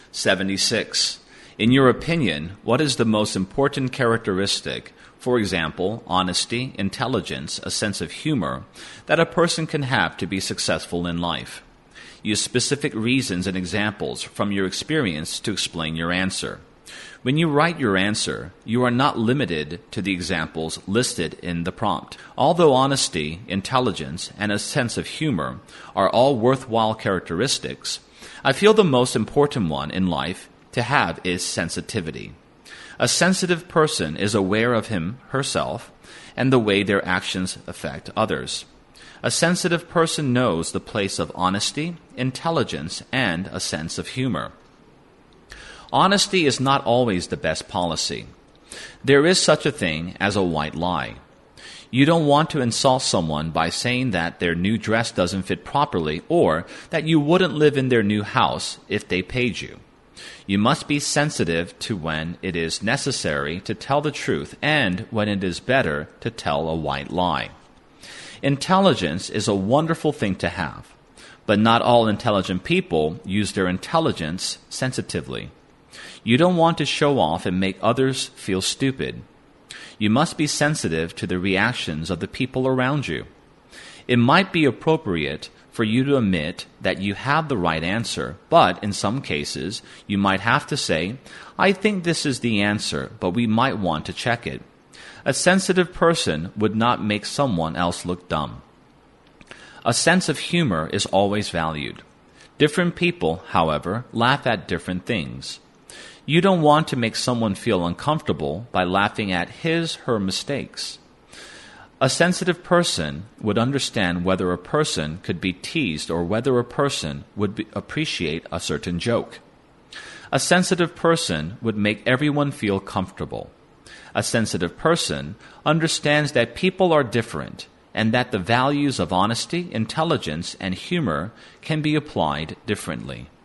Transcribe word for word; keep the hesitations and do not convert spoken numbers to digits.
seventy-six. In your opinion, what is the most important characteristic, for example, honesty, intelligence, a sense of humor, that a person can have to be successful in life? Use specific reasons and examples from your experience to explain your answer. When you write your answer, you are not limited to the examples listed in the prompt. Although honesty, intelligence, and a sense of humor are all worthwhile characteristics, I feel the most important one in life to have is sensitivity. A sensitive person is aware of him, herself, and the way their actions affect others. A sensitive person knows the place of honesty, intelligence, and a sense of humor. Honesty is not always the best policy. There is such a thing as a white lie. You don't want to insult someone by saying that their new dress doesn't fit properly or that you wouldn't live in their new house if they paid you. You must be sensitive to when it is necessary to tell the truth and when it is better to tell a white lie. Intelligence is a wonderful thing to have, but not all intelligent people use their intelligence sensitively. You don't want to show off and make others feel stupid. You must be sensitive to the reactions of the people around you. It might be appropriate for you to admit that you have the right answer, but in some cases, you might have to say, I think this is the answer, but we might want to check it. A sensitive person would not make someone else look dumb. A sense of humor is always valued. Different people, however, laugh at different things. You don't want to make someone feel uncomfortable by laughing at his, her mistakes. A sensitive person would understand whether a person could be teased or whether a person would be, appreciate a certain joke. A sensitive person would make everyone feel comfortable. A sensitive person understands that people are different and that the values of honesty, intelligence, and humor can be applied differently.